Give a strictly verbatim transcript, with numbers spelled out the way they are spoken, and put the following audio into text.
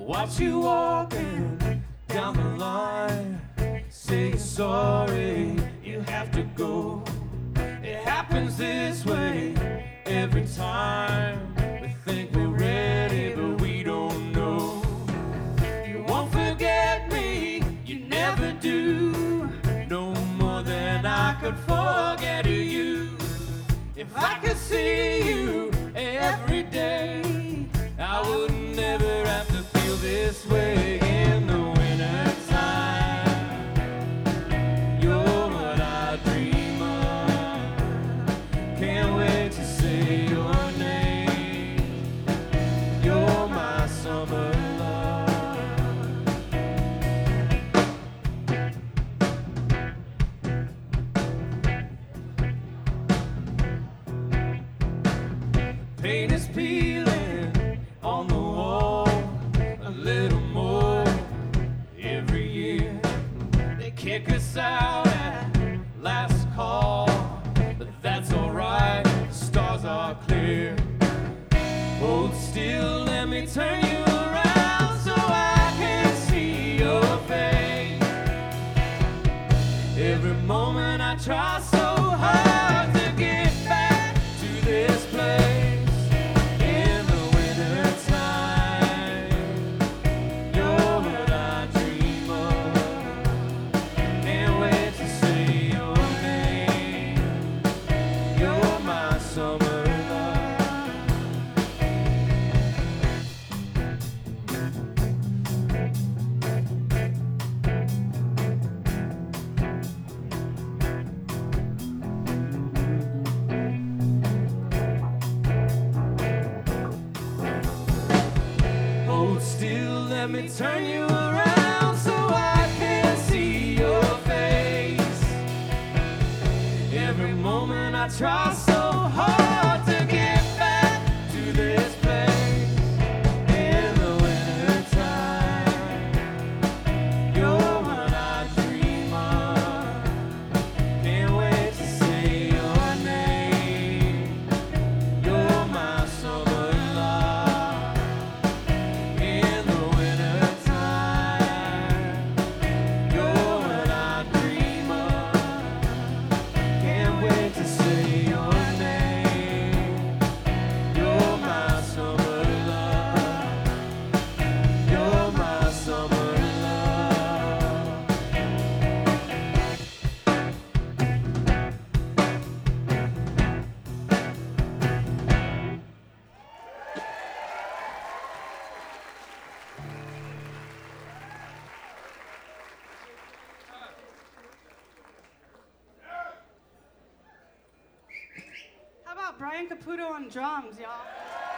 watch you walking down the line. Say you're sorry, you have to go. It happens this way every time. We think we're ready, but we don't know. You won't forget me, you never do. No more than I could forget you. If I could see you every day, I would never have to feel this way in the winter time. You're what I dream of. Can't wait to say your name. You're my summer love. Paint is peeling on the wall, a little more every year. They kick us out at last call, but that's alright, the stars are clear. Hold still, let me turn you around so I can see your face. Every moment I try so hard to get back to this place. Hold still, let me turn you around so I can see your face. Every moment I try so hard to get back to this place. In the winter time, you're what I dream of. Can't wait to say your name. You're my summer love. In the winter time, you're what I dream of. Can't wait to say your name. You're my summer love. You're my summer love. How about Brian Caputo on drums, y'all?